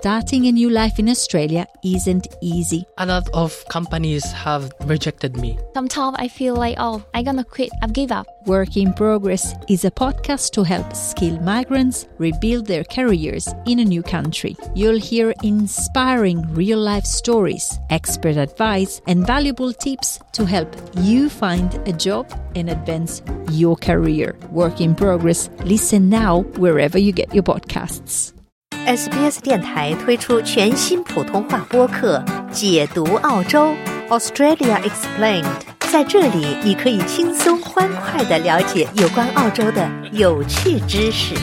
starting a new life in Australia isn't easy. A lot of companies have rejected me. Sometimes I feel like, I'm gonna quit, I've give up. Work in Progress is a podcast to help skilled migrants rebuild their careers in a new country. You'll hear inspiring real-life stories, expert advice, and valuable tips to help you find a job and advance your career. Work in Progress. Listen now wherever you get your podcasts. SBS 电台推出全新普通话播客解读澳洲 Australia Explained， 在这里你可以轻松欢快地了解有关澳洲的有趣知识。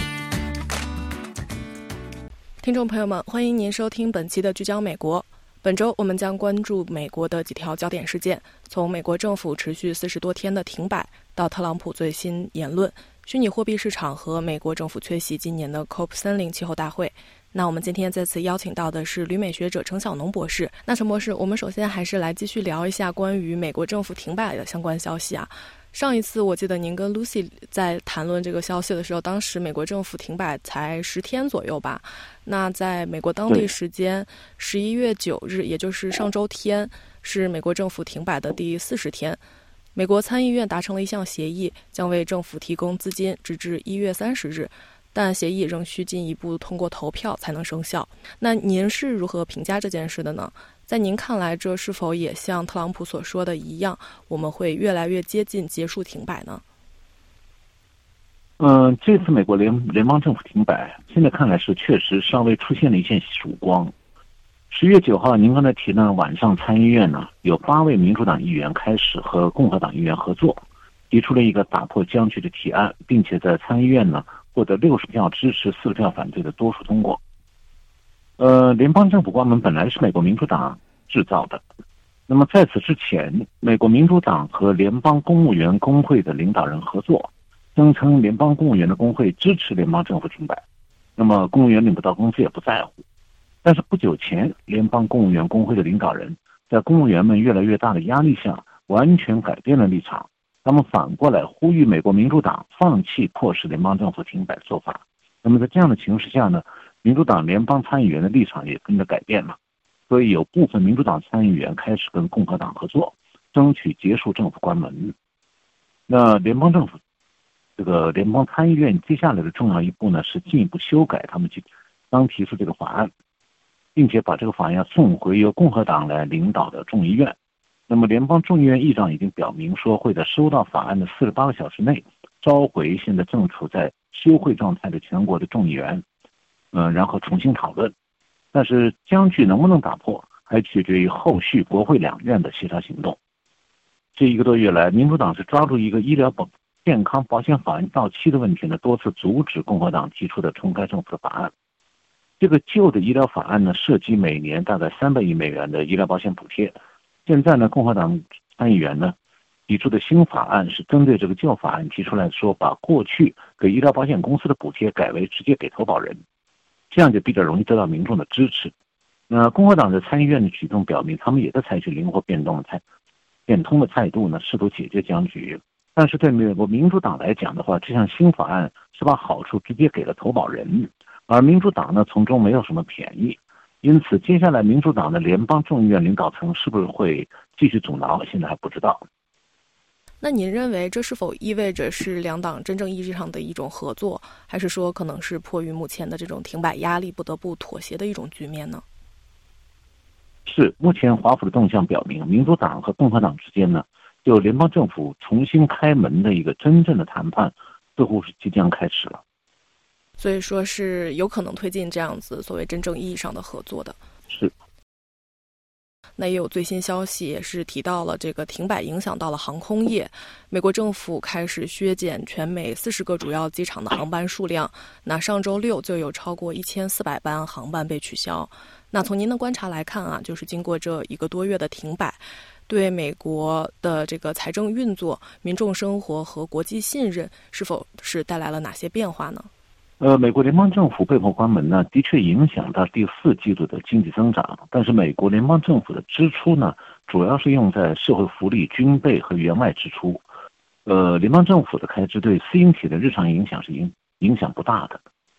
听众朋友们，欢迎您收听本期的聚焦美国。本周我们将关注美国的几条焦点事件，从美国政府持续40多天的停摆，到特朗普最新言论，虚拟货币市场和美国政府缺席今年的 COP30 气候大会。那我们今天再次邀请到的是旅美学者陈晓农博士。那陈博士，我们首先还是来继续聊一下关于美国政府停摆的相关消息啊。上一次我记得您跟 Lucy 在谈论这个消息的时候，当时美国政府停摆才10天左右吧。那在美国当地时间11月9日，也就是上周天，是美国政府停摆的第40天。美国参议院达成了一项协议，将为政府提供资金，直至1月30日。但协议仍需进一步通过投票才能生效。那您是如何评价这件事的呢？在您看来，这是否也像特朗普所说的一样，我们会越来越接近结束停摆呢？ 这次美国联邦政府停摆，现在看来是确实稍微出现了一线曙光。10月9号，您刚才提到晚上参议院呢，有8位民主党议员开始和共和党议员合作，提出了一个打破僵局的提案，并且在参议院呢获得60票支持，40票反对的多数通过。联邦政府关门本来是美国民主党制造的，那么在此之前，美国民主党和联邦公务员工会的领导人合作，声称联邦公务员的工会支持联邦政府停摆，那么公务员领不到工资也不在乎。但是不久前，联邦公务员工会的领导人在公务员们越来越大的压力下，完全改变了立场。他们反过来呼吁美国民主党放弃迫使联邦政府停摆的做法。那么在这样的情势下呢，民主党联邦参议员的立场也跟着改变了，所以有部分民主党参议员开始跟共和党合作，争取结束政府关门。那联邦政府这个联邦参议院接下来的重要一步呢，是进一步修改他们刚提出这个法案，并且把这个法案送回由共和党来领导的众议院。那么联邦众议院议长已经表明说，会在收到法案的48个小时内召回现在正处在休会状态的全国的众议员，然后重新讨论。但是僵局能不能打破，还取决于后续国会两院的协调行动。这1个多月来，民主党是抓住一个医疗健康保险法案到期的问题呢，多次阻止共和党提出的重开政府的法案。这个旧的医疗法案呢，涉及每年大概300亿美元的医疗保险补贴。现在呢，共和党参议员呢提出的新法案是针对这个旧法案提出来说，把过去给医疗保险公司的补贴改为直接给投保人，这样就比较容易得到民众的支持。那共和党在参议院的举动表明，他们也在采取灵活变通的态度呢，试图解决僵局。但是对美国民主党来讲的话，这项新法案是把好处直接给了投保人，而民主党呢从中没有什么便宜。因此接下来民主党的联邦众议院领导层是不是会继续阻挠，现在还不知道。 那您认为这是否意味着是两党真正意义上的一种合作，还是说可能是迫于目前的这种停摆压力不得不妥协的一种局面呢？ 是，目前华府的动向表明，民主党和共和党之间呢，就联邦政府重新开门的一个真正的谈判似乎是即将开始了。 所以说是有可能推进这样子所谓真正意义上的合作的。 是。 那也有最新消息也是提到了这个停摆影响到了航空业，美国政府开始削减全美40个主要机场的航班数量，那上周6就有超过1400班航班被取消。那从您的观察来看啊，就是经过这1个多月的停摆，对美国的这个财政运作、民众生活和国际信任是否是带来了哪些变化呢？ 美国联邦政府被迫关门呢，的确影响到第4季度的经济增长。但是美国联邦政府的支出呢，主要是用在社会福利、军备和员外支出。联邦政府的开支对私营企业的日常影响是影响不大的。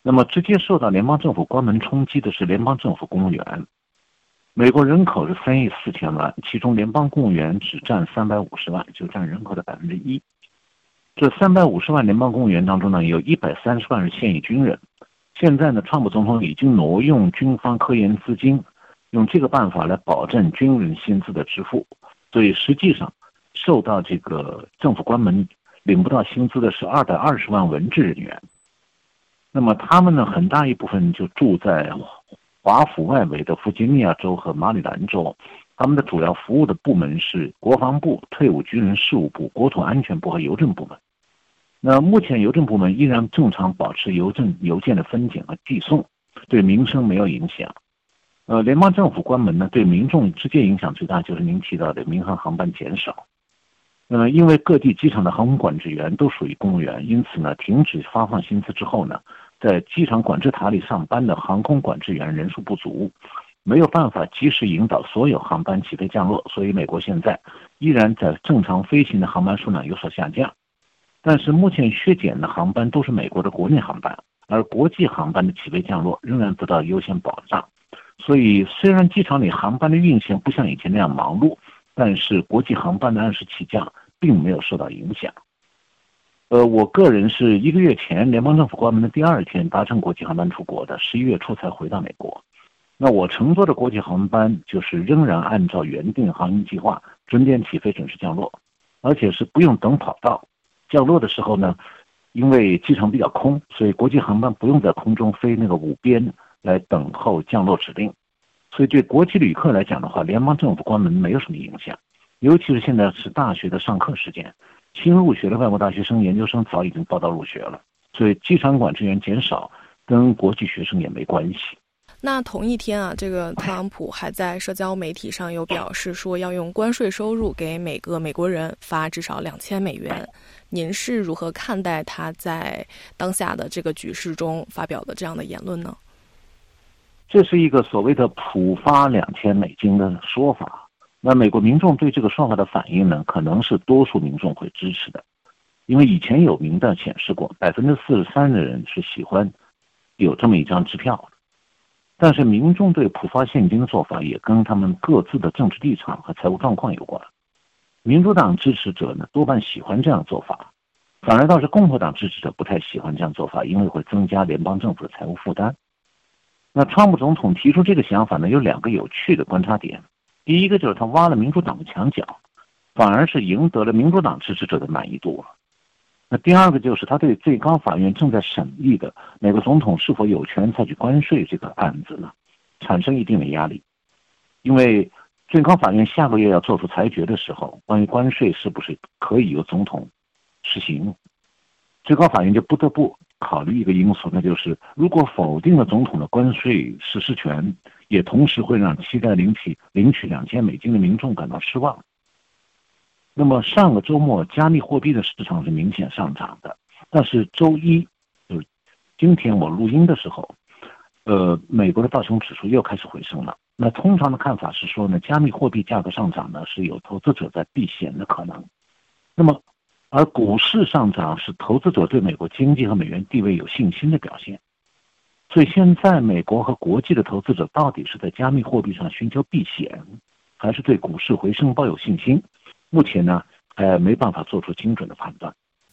那么直接受到联邦政府关门冲击的是联邦政府公务员。美国人口是3亿4千万，其中联邦公务员只占350万，就占人口的1%。这350万联邦公务员当中呢，有130万是现役军人。现在呢，川普总统已经挪用军方科研资金，用这个办法来保证军人薪资的支付。所以实际上，受到这个政府关门领不到薪资的是220万文职人员。那么他们呢，很大一部分就住在华府外围的弗吉尼亚州和马里兰州，他们的主要服务的部门是国防部、退伍军人事务部、国土安全部和邮政部门。那目前邮政部门依然正常保持邮件的分拣和寄送，对民生没有影响。联邦政府关门呢，对民众直接影响最大就是您提到的民航航班减少。因为各地机场的航空管制员都属于公务员，因此呢，停止发放薪资之后呢，在机场管制塔里上班的航空管制员人数不足，没有办法及时引导所有航班起飞降落，所以美国现在依然在正常飞行的航班数量有所下降。但是目前削减的航班都是美国的国内航班，而国际航班的起飞降落仍然得到优先保障。所以虽然机场里航班的运行不像以前那样忙碌，但是国际航班的按时起降并没有受到影响。我个人是1个月前联邦政府关门的第2天搭乘国际航班出国的，11月初才回到美国。那我乘坐的国际航班就是仍然按照原定航行计划准点起飞准时降落，而且是不用等跑道。降落的时候呢，因为机场比较空，所以国际航班不用在空中飞那个5边来等候降落指令。所以对国际旅客来讲的话，联邦政府关门没有什么影响，尤其是现在是大学的上课时间，新入学的外国大学生、研究生早已经报到入学了，所以机场管制员减少跟国际学生也没关系。 那同一天啊，这个特朗普还在社交媒体上有表示说要用关税收入给每个美国人发至少$2000。您是如何看待他在当下的这个局势中发表的这样的言论呢？ 这是一个所谓的普发$2000的说法。那美国民众对这个说法的反应呢，可能是多数民众会支持的，因为以前有民调显示过，43%的人是喜欢有这么一张支票的。但是民众对普发现金的做法也跟他们各自的政治立场和财务状况有关。民主党支持者呢，多半喜欢这样做法，反而倒是共和党支持者不太喜欢这样做法，因为会增加联邦政府的财务负担。那川普总统提出这个想法呢，有2个有趣的观察点。第一个就是他挖了民主党的墙角，反而是赢得了民主党支持者的满意度。那第二个就是他对最高法院正在审议的美国总统是否有权采取关税这个案子呢，产生一定的压力。因为最高法院下个月要做出裁决的时候，关于关税是不是可以由总统实行，最高法院就不得不考虑一个因素，那就是如果否定了总统的关税实施权，也同时会让期待领取$2000的民众感到失望。那么上个周末加密货币的市场是明显上涨的，但是周一就是今天我录音的时候，美国的道琼指数又开始回升了。那通常的看法是说呢，加密货币价格上涨呢是有投资者在避险的可能。那么而股市上涨是投资者对美国经济和美元地位有信心的表现。所以现在美国和国际的投资者到底是在加密货币上寻求避险，还是对股市回升抱有信心？目前呢，没办法做出精准的判断。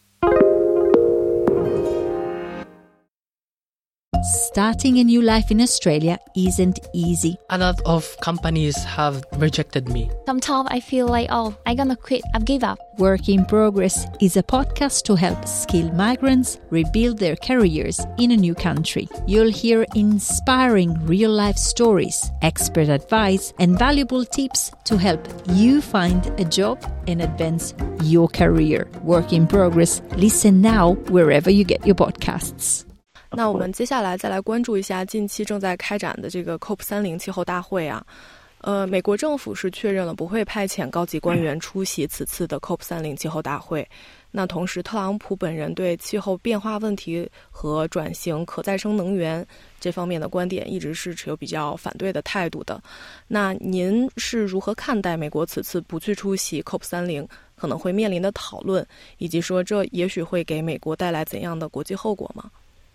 Starting a new life in Australia isn't easy. A lot of companies have rejected me. Sometimes I feel like, I'm gonna quit. I've given up. Work in Progress is a podcast to help skilled migrants rebuild their careers in a new country. You'll hear inspiring real-life stories, expert advice, and valuable tips to help you find a job and advance your career. Work in Progress. Listen now wherever you get your podcasts. 那我们接下来再来关注一下近期正在开展的这个 COP30 气候大会啊。美国政府是确认了不会派遣高级官员出席此次的 COP30 气候大会。那同时特朗普本人对气候变化问题和转型可再生能源这方面的观点一直是持有比较反对的态度的。那您是如何看待美国此次不去出席 COP30 可能会面临的讨论，以及说这也许会给美国带来怎样的国际后果吗？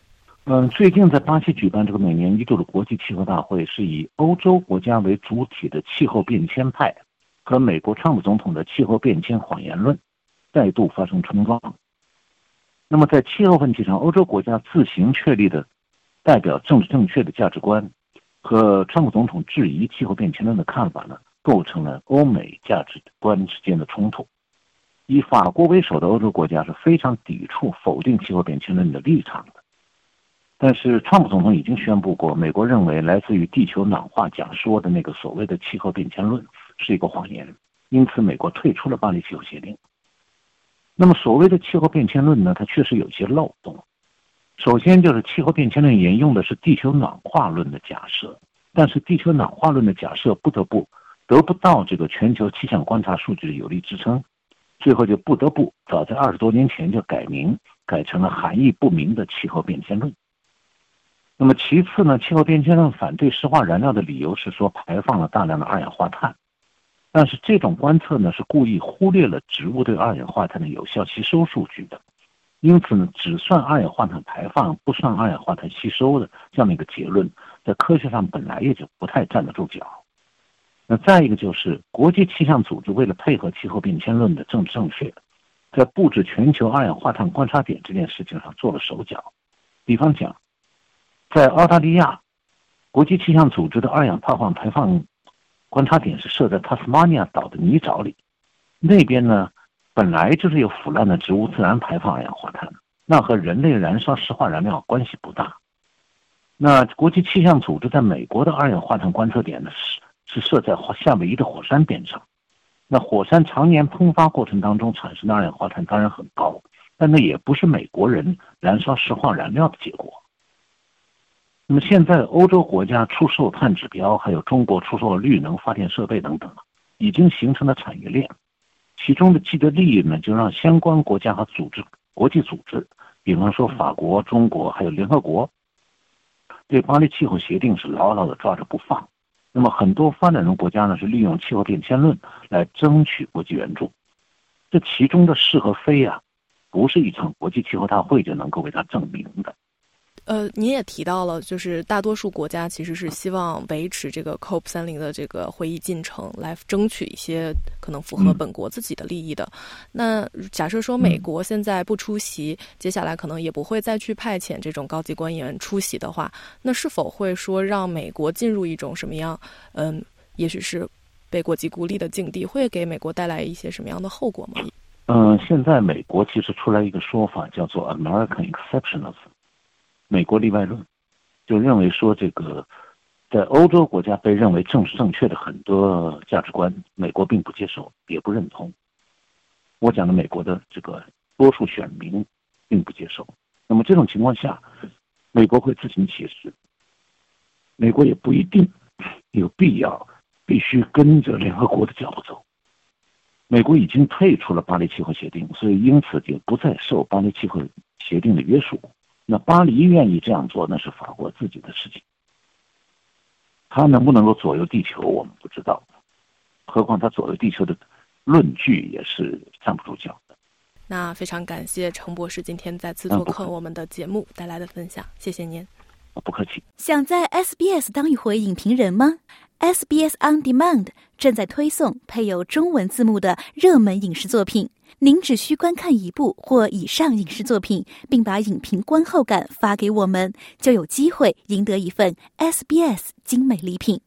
最近在巴西举办这个每年一度的国际气候大会，是以欧洲国家为主体的气候变迁派和美国川普总统的气候变迁谎言论再度发生冲撞。那么在气候问题上，欧洲国家自行确立的代表政治正确的价值观和川普总统质疑气候变迁论的看法呢，构成了欧美价值观之间的冲突。以法国为首的欧洲国家是非常抵触否定气候变迁论的立场的。但是川普总统已经宣布过，美国认为来自于地球暖化假说的那个所谓的气候变迁论是一个谎言，因此美国退出了巴黎气候协定。那么所谓的气候变迁论呢，它确实有些漏洞。首先就是气候变迁论沿用的是地球暖化论的假设，但是地球暖化论的假设得不到这个全球气象观察数据的有力支撑，最后就不得不早在20多年前就改成了含义不明的气候变迁论。那么其次呢，气候变迁论反对石化燃料的理由是说排放了大量的二氧化碳，但是这种观测呢是故意忽略了植物对二氧化碳的有效吸收数据的，因此呢只算二氧化碳排放不算二氧化碳吸收的这样的一个结论，在科学上本来也就不太站得住脚。那再一个就是国际气象组织为了配合气候变迁论的政治正确，在布置全球二氧化碳观察点这件事情上做了手脚。比方讲，在澳大利亚，国际气象组织的二氧化碳排放观察点是设在塔斯马尼亚岛的泥沼里，那边呢本来就是有腐烂的植物自然排放二氧化碳，那和人类燃烧石化燃料关系不大。那国际气象组织在美国的二氧化碳观测点呢是设在夏威夷的火山边上，那火山常年喷发过程当中产生的二氧化碳当然很高，但那也不是美国人燃烧石化燃料的结果。那么现在欧洲国家出售碳指标，还有中国出售绿能发电设备等等，已经形成了产业链，其中的既得利益呢，就让相关国家和国际组织，比方说法国、中国还有联合国，对巴黎气候协定是牢牢地抓着不放。那么很多发展中国家呢，是利用气候变迁论来争取国际援助，这其中的是和非啊，不是一场国际气候大会就能够为它证明的。 您也提到了，就是大多数国家其实是希望维持这个 COP30 的这个会议进程，来争取一些可能符合本国自己的利益的。那假设说美国现在不出席，接下来可能也不会再去派遣这种高级官员出席的话，那是否会说让美国进入一种什么样，也许是被国际孤立的境地，会给美国带来一些什么样的后果吗？ 现在美国其实出来一个说法叫做 American Exceptionalism，美国例外论，就认为说这个在欧洲国家被认为政治正确的很多价值观，美国并不接受，也不认同。我讲的美国的这个多数选民并不接受。那么这种情况下，美国会自行其事，美国也不一定有必要必须跟着联合国的脚步走。美国已经退出了巴黎气候协定，所以因此就不再受巴黎气候协定的约束。那巴黎愿意这样做，那是法国自己的事情。他能不能够左右地球，我们不知道。何况他左右地球的论据也是站不住脚的。 那非常感谢程博士今天再次做客我们的节目带来的分享，谢谢您。 不客气。 想在 SBS 当一回影评人吗？ SBS On Demand 正在推送配有中文字幕的热门影视作品。您只需观看一部或以上影视作品，并把影评观后感发给我们，就有机会赢得一份 SBS 精美礼品。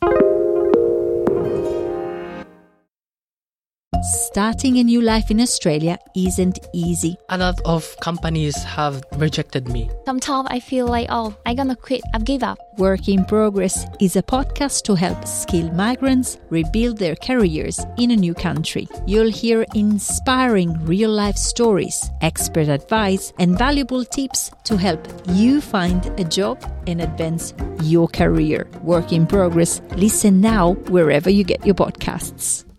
Starting a new life in Australia isn't easy. A lot of companies have rejected me. Sometimes I feel like, I'm gonna quit. I've give up. Work in Progress is a podcast to help skilled migrants rebuild their careers in a new country. You'll hear inspiring real-life stories, expert advice, and valuable tips to help you find a job and advance your career. Work in Progress. Listen now wherever you get your podcasts.